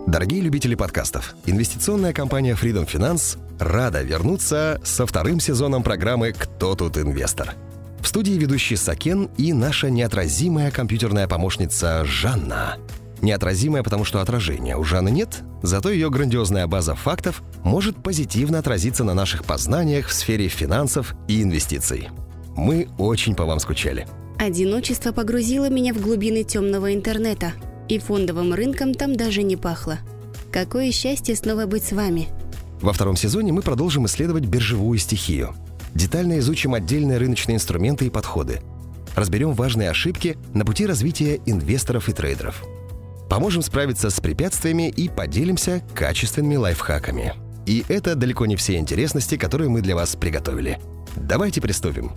Дорогие любители подкастов, инвестиционная компания Freedom Finance рада вернуться со вторым сезоном программы «Кто тут инвестор?». В студии ведущий Сакен и наша неотразимая компьютерная помощница Жанна. Неотразимая, потому что отражения у Жанны нет, зато ее грандиозная база фактов может позитивно отразиться на наших познаниях в сфере финансов и инвестиций. Мы очень по вам скучали. Одиночество погрузило меня в глубины темного интернета, и фондовым рынком там даже не пахло. Какое счастье снова быть с вами. Во втором сезоне мы продолжим исследовать биржевую стихию. Детально изучим отдельные рыночные инструменты и подходы. Разберем важные ошибки на пути развития инвесторов и трейдеров. Поможем справиться с препятствиями и поделимся качественными лайфхаками. И это далеко не все интересности, которые мы для вас приготовили. Давайте приступим.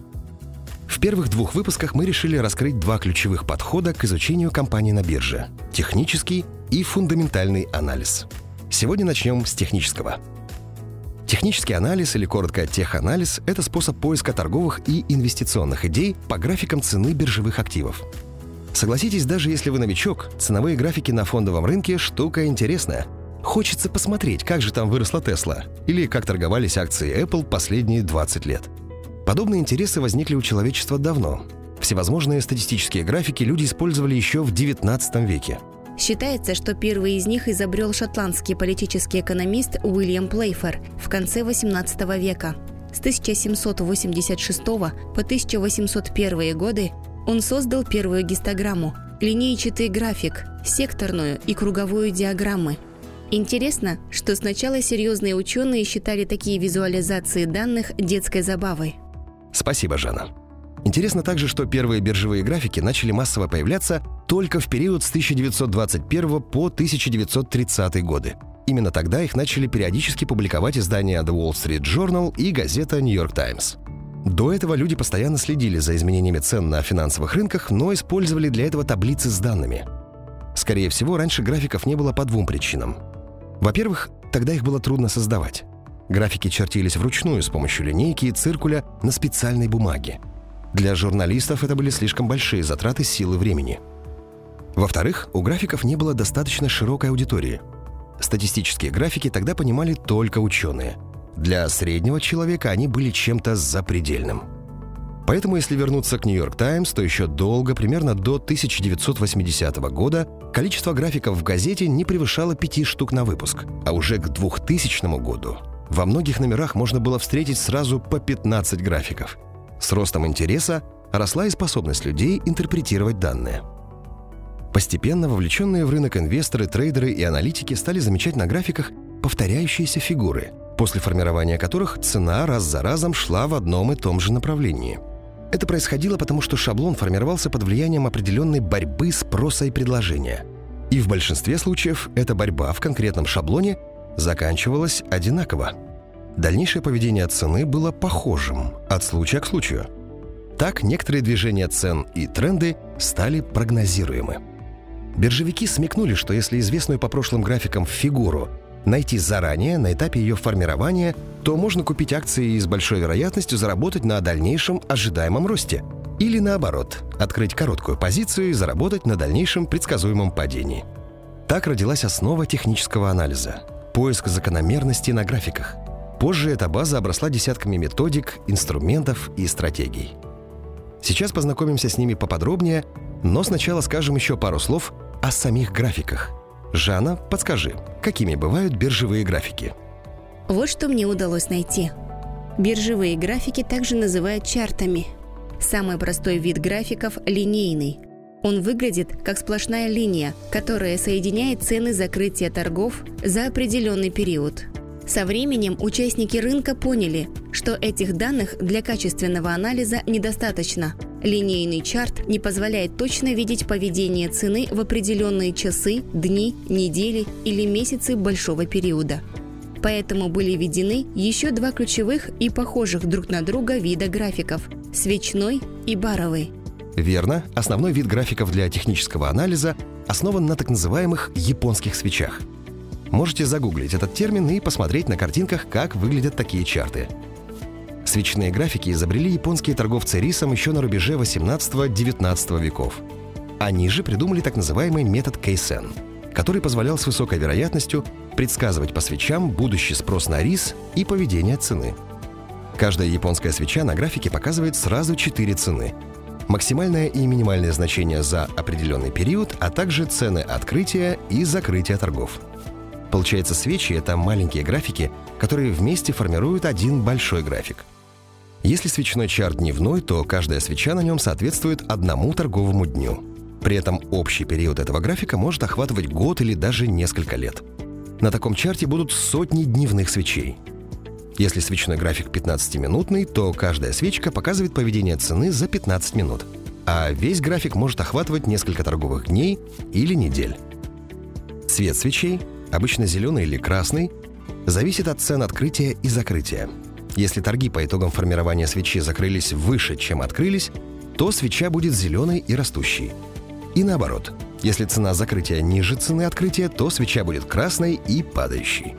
В первых двух выпусках мы решили раскрыть два ключевых подхода к изучению компаний на бирже – технический и фундаментальный анализ. Сегодня начнем с технического. Технический анализ, или коротко теханализ, это способ поиска торговых и инвестиционных идей по графикам цены биржевых активов. Согласитесь, даже если вы новичок, ценовые графики на фондовом рынке – штука интересная. Хочется посмотреть, как же там выросла Tesla, или как торговались акции Apple последние 20 лет. Подобные интересы возникли у человечества давно. Всевозможные статистические графики люди использовали еще в XIX веке. Считается, что первый из них изобрел шотландский политический экономист Уильям Плейфер в конце XVIII века. С 1786 по 1801 годы он создал первую гистограмму – линейчатый график, секторную и круговую диаграммы. Интересно, что сначала серьезные ученые считали такие визуализации данных детской забавой. Спасибо, Жанна. Интересно также, что первые биржевые графики начали массово появляться только в период с 1921 по 1930 годы. Именно тогда их начали периодически публиковать издания The Wall Street Journal и газета New York Times. До этого люди постоянно следили за изменениями цен на финансовых рынках, но использовали для этого таблицы с данными. Скорее всего, раньше графиков не было по двум причинам. Во-первых, тогда их было трудно создавать. Графики чертились вручную с помощью линейки и циркуля на специальной бумаге. Для журналистов это были слишком большие затраты сил и времени. Во-вторых, у графиков не было достаточно широкой аудитории. Статистические графики тогда понимали только ученые. Для среднего человека они были чем-то запредельным. Поэтому, если вернуться к New York Times, то еще долго, примерно до 1980 года, количество графиков в газете не превышало 5 штук на выпуск, а уже к 2000 году во многих номерах можно было встретить сразу по 15 графиков. С ростом интереса росла и способность людей интерпретировать данные. Постепенно вовлеченные в рынок инвесторы, трейдеры и аналитики стали замечать на графиках повторяющиеся фигуры, после формирования которых цена раз за разом шла в одном и том же направлении. Это происходило потому, что шаблон формировался под влиянием определенной борьбы спроса и предложения. И в большинстве случаев эта борьба в конкретном шаблоне заканчивалась одинаково. Дальнейшее поведение цены было похожим от случая к случаю. Так некоторые движения цен и тренды стали прогнозируемы. Биржевики смекнули, что если известную по прошлым графикам фигуру найти заранее, на этапе ее формирования, то можно купить акции и с большой вероятностью заработать на дальнейшем ожидаемом росте. Или наоборот, открыть короткую позицию и заработать на дальнейшем предсказуемом падении. Так родилась основа технического анализа – поиск закономерностей на графиках. Позже эта база обросла десятками методик, инструментов и стратегий. Сейчас познакомимся с ними поподробнее, но сначала скажем еще пару слов о самих графиках. Жанна, подскажи, какими бывают биржевые графики? Вот что мне удалось найти. Биржевые графики также называют чартами. Самый простой вид графиков – линейный. Он выглядит как сплошная линия, которая соединяет цены закрытия торгов за определенный период. Со временем участники рынка поняли, что этих данных для качественного анализа недостаточно. Линейный чарт не позволяет точно видеть поведение цены в определенные часы, дни, недели или месяцы большого периода. Поэтому были введены еще два ключевых и похожих друг на друга вида графиков – свечной и баровый. Верно, основной вид графиков для технического анализа основан на так называемых японских свечах. Можете загуглить этот термин и посмотреть на картинках, как выглядят такие чарты. Свечные графики изобрели японские торговцы рисом еще на рубеже 18-19 веков. Они же придумали так называемый метод Кейсен. который позволял с высокой вероятностью предсказывать по свечам будущий спрос на рис и поведение цены. Каждая японская свеча на графике показывает сразу 4 цены: максимальное и минимальное значение за определенный период, а также цены открытия и закрытия торгов. Получается, свечи — это маленькие графики, которые вместе формируют один большой график. Если свечной чарт дневной, то каждая свеча на нем соответствует одному торговому дню. При этом общий период этого графика может охватывать год или даже несколько лет. На таком чарте будут сотни дневных свечей. Если свечной график 15-минутный, то каждая свечка показывает поведение цены за 15 минут, а весь график может охватывать несколько торговых дней или недель. Цвет свечей, обычно зеленый или красный, зависит от цен открытия и закрытия. Если торги по итогам формирования свечи закрылись выше, чем открылись, то свеча будет зеленой и растущей. И наоборот, если цена закрытия ниже цены открытия, то свеча будет красной и падающей.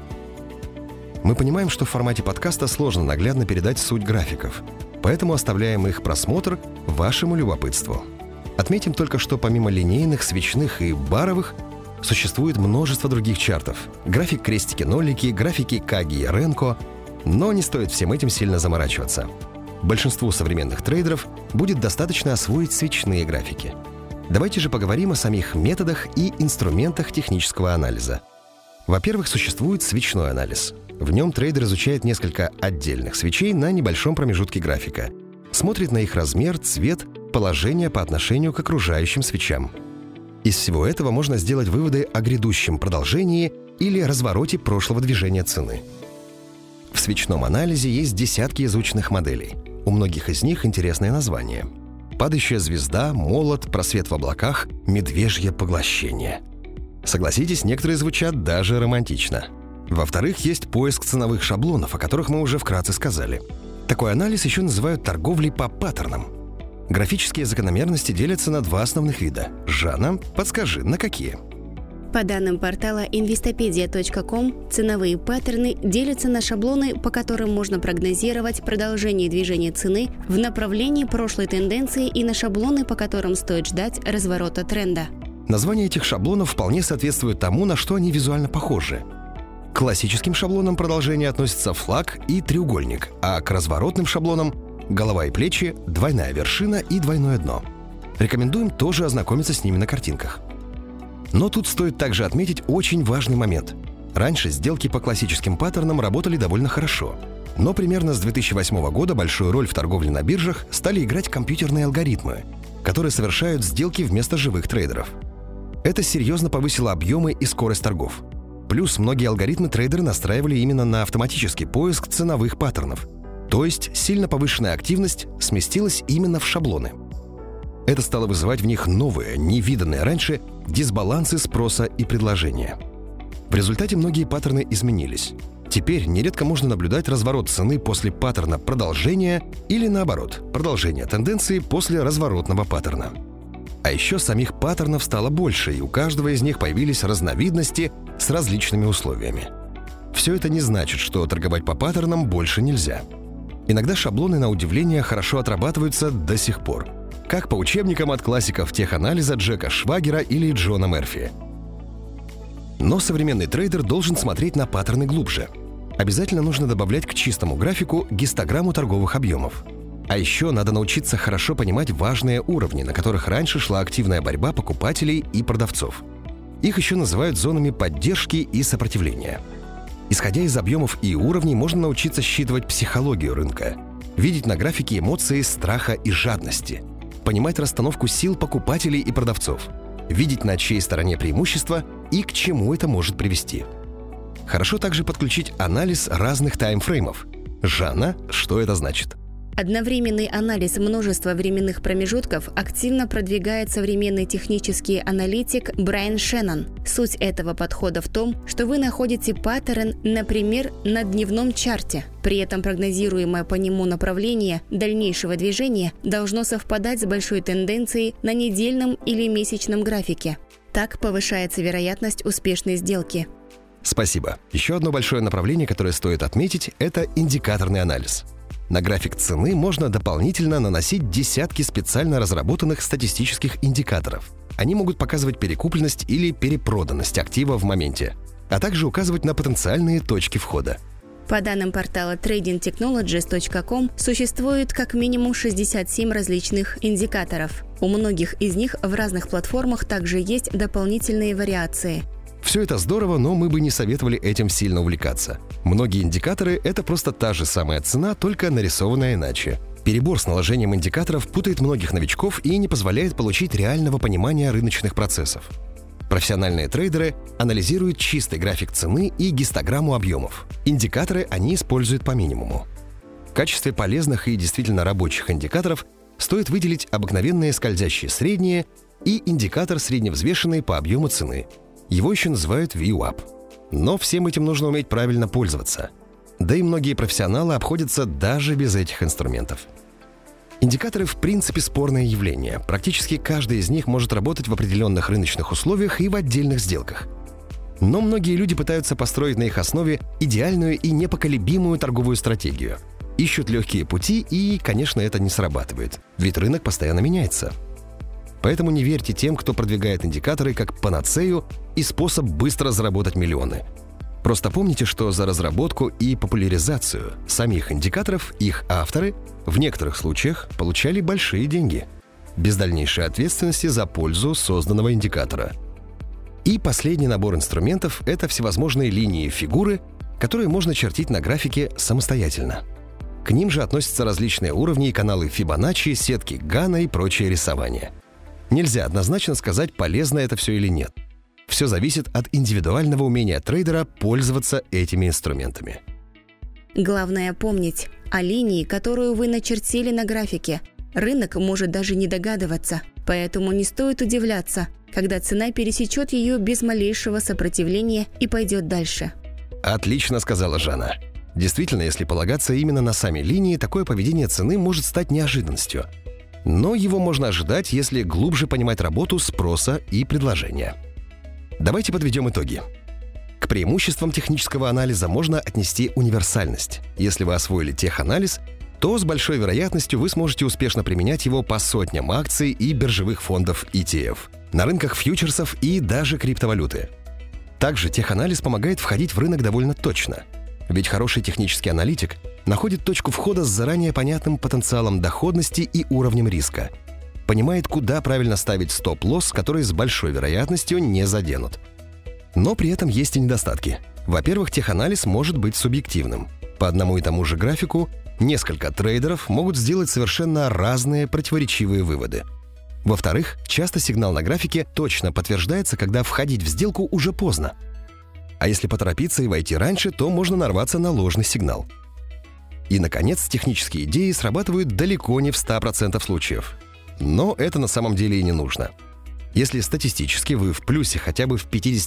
Мы понимаем, что в формате подкаста сложно наглядно передать суть графиков, поэтому оставляем их просмотр вашему любопытству. Отметим только, что помимо линейных, свечных и баровых, существует множество других чартов. График крестики-нолики, графики Каги и Ренко, но не стоит всем этим сильно заморачиваться. Большинству современных трейдеров будет достаточно освоить свечные графики. Давайте же поговорим о самих методах и инструментах технического анализа. Во-первых, существует свечной анализ. В нем трейдер изучает несколько отдельных свечей на небольшом промежутке графика, смотрит на их размер, цвет, положение по отношению к окружающим свечам. Из всего этого можно сделать выводы о грядущем продолжении или развороте прошлого движения цены. В свечном анализе есть десятки изученных моделей. У многих из них интересные названия: падающая звезда, молот, просвет в облаках, медвежье поглощение. Согласитесь, некоторые звучат даже романтично. Во-вторых, есть поиск ценовых шаблонов, о которых мы уже вкратце сказали. Такой анализ еще называют торговлей по паттернам. Графические закономерности делятся на два основных вида. Жанна, подскажи, на какие? По данным портала investopedia.com, ценовые паттерны делятся на шаблоны, по которым можно прогнозировать продолжение движения цены в направлении прошлой тенденции, и на шаблоны, по которым стоит ждать разворота тренда. Название этих шаблонов вполне соответствует тому, на что они визуально похожи. К классическим шаблонам продолжения относятся флаг и треугольник, а к разворотным шаблонам — голова и плечи, двойная вершина и двойное дно. Рекомендуем тоже ознакомиться с ними на картинках. Но тут стоит также отметить очень важный момент. Раньше сделки по классическим паттернам работали довольно хорошо. Но примерно с 2008 года большую роль в торговле на биржах стали играть компьютерные алгоритмы, которые совершают сделки вместо живых трейдеров. Это серьезно повысило объемы и скорость торгов. Плюс многие алгоритмы трейдеры настраивали именно на автоматический поиск ценовых паттернов. То есть сильно повышенная активность сместилась именно в шаблоны. Это стало вызывать в них новые, невиданные раньше, дисбалансы спроса и предложения. В результате многие паттерны изменились. Теперь нередко можно наблюдать разворот цены после паттерна продолжения или наоборот, продолжение тенденции после разворотного паттерна. А еще самих паттернов стало больше, и у каждого из них появились разновидности с различными условиями. Все это не значит, что торговать по паттернам больше нельзя. Иногда шаблоны, на удивление, хорошо отрабатываются до сих пор. Как по учебникам от классиков теханализа Джека Швагера или Джона Мерфи. Но современный трейдер должен смотреть на паттерны глубже. Обязательно нужно добавлять к чистому графику гистограмму торговых объемов. А еще надо научиться хорошо понимать важные уровни, на которых раньше шла активная борьба покупателей и продавцов. Их еще называют зонами поддержки и сопротивления. Исходя из объемов и уровней, можно научиться считывать психологию рынка, видеть на графике эмоции страха и жадности, понимать расстановку сил покупателей и продавцов, видеть, на чьей стороне преимущество и к чему это может привести. Хорошо также подключить анализ разных таймфреймов. Жанна, что это значит? Одновременный анализ множества временных промежутков активно продвигает современный технический аналитик Брайан Шеннон. Суть этого подхода в том, что вы находите паттерн, например, на дневном чарте. При этом прогнозируемое по нему направление дальнейшего движения должно совпадать с большой тенденцией на недельном или месячном графике. Так повышается вероятность успешной сделки. Спасибо. Еще одно большое направление, которое стоит отметить, это индикаторный анализ. На график цены можно дополнительно наносить десятки специально разработанных статистических индикаторов. Они могут показывать перекупленность или перепроданность актива в моменте, а также указывать на потенциальные точки входа. По данным портала tradingtechnologies.com, существует как минимум 67 различных индикаторов. У многих из них в разных платформах также есть дополнительные вариации. Все это здорово, но мы бы не советовали этим сильно увлекаться. Многие индикаторы — это просто та же самая цена, только нарисованная иначе. Перебор с наложением индикаторов путает многих новичков и не позволяет получить реального понимания рыночных процессов. Профессиональные трейдеры анализируют чистый график цены и гистограмму объемов. Индикаторы они используют по минимуму. В качестве полезных и действительно рабочих индикаторов стоит выделить обыкновенные скользящие средние и индикатор средневзвешенный по объему цены. Его еще называют VWAP. Но всем этим нужно уметь правильно пользоваться. Да и многие профессионалы обходятся даже без этих инструментов. Индикаторы в принципе спорное явление. Практически каждый из них может работать в определенных рыночных условиях и в отдельных сделках. Но многие люди пытаются построить на их основе идеальную и непоколебимую торговую стратегию. Ищут легкие пути, и, конечно, это не срабатывает. Ведь рынок постоянно меняется. Поэтому не верьте тем, кто продвигает индикаторы как панацею и способ быстро заработать миллионы. Просто помните, что за разработку и популяризацию самих индикаторов их авторы в некоторых случаях получали большие деньги, без дальнейшей ответственности за пользу созданного индикатора. И последний набор инструментов — это всевозможные линии и фигуры, которые можно чертить на графике самостоятельно. К ним же относятся различные уровни и каналы Фибоначчи, сетки Ганна и прочее рисование. Нельзя однозначно сказать, полезно это все или нет. Все зависит от индивидуального умения трейдера пользоваться этими инструментами. Главное помнить о линии, которую вы начертили на графике. Рынок может даже не догадываться, поэтому не стоит удивляться, когда цена пересечет ее без малейшего сопротивления и пойдет дальше. Отлично сказала Жанна. Действительно, если полагаться именно на сами линии, такое поведение цены может стать неожиданностью. Но его можно ожидать, если глубже понимать работу спроса и предложения. Давайте подведем итоги. К преимуществам технического анализа можно отнести универсальность. Если вы освоили теханализ, то с большой вероятностью вы сможете успешно применять его по сотням акций и биржевых фондов ETF, на рынках фьючерсов и даже криптовалюты. Также теханализ помогает входить в рынок довольно точно. Ведь хороший технический аналитик находит точку входа с заранее понятным потенциалом доходности и уровнем риска. Понимает, куда правильно ставить стоп-лосс, который с большой вероятностью не заденут. Но при этом есть и недостатки. Во-первых, теханализ может быть субъективным. По одному и тому же графику несколько трейдеров могут сделать совершенно разные противоречивые выводы. Во-вторых, часто сигнал на графике точно подтверждается, когда входить в сделку уже поздно. А если поторопиться и войти раньше, то можно нарваться на ложный сигнал. И, наконец, технические идеи срабатывают далеко не в 100% случаев. Но это на самом деле и не нужно. Если статистически вы в плюсе хотя бы в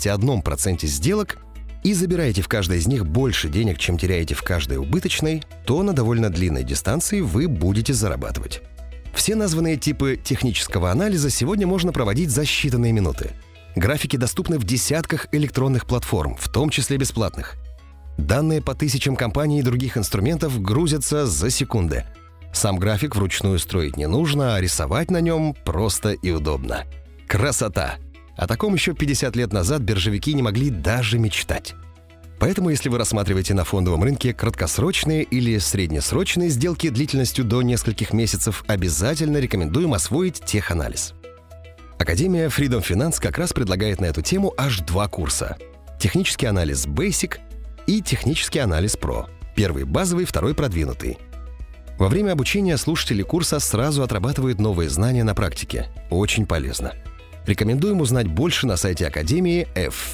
51% сделок и забираете в каждой из них больше денег, чем теряете в каждой убыточной, то на довольно длинной дистанции вы будете зарабатывать. Все названные типы технического анализа сегодня можно проводить за считанные минуты. Графики доступны в десятках электронных платформ, в том числе бесплатных. Данные по тысячам компаний и других инструментов грузятся за секунды. Сам график вручную строить не нужно, а рисовать на нем просто и удобно. Красота! О таком еще 50 лет назад биржевики не могли даже мечтать. Поэтому, если вы рассматриваете на фондовом рынке краткосрочные или среднесрочные сделки длительностью до нескольких месяцев, обязательно рекомендуем освоить теханализ. Академия Freedom Finance как раз предлагает на эту тему аж 2 курса. Технический анализ Basic и технический анализ Pro. Первый базовый, второй продвинутый. Во время обучения слушатели курса сразу отрабатывают новые знания на практике. Очень полезно. Рекомендуем узнать больше на сайте Академии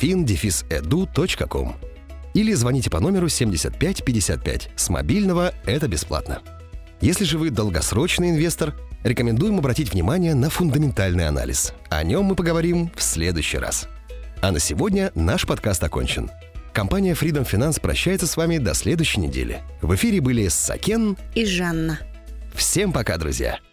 ffin-edu.com или звоните по номеру 7555. С мобильного это бесплатно. Если же вы долгосрочный инвестор, рекомендуем обратить внимание на фундаментальный анализ. О нем мы поговорим в следующий раз. А на сегодня наш подкаст окончен. Компания Freedom Finance прощается с вами до следующей недели. В эфире были Сакен и Жанна. Всем пока, друзья!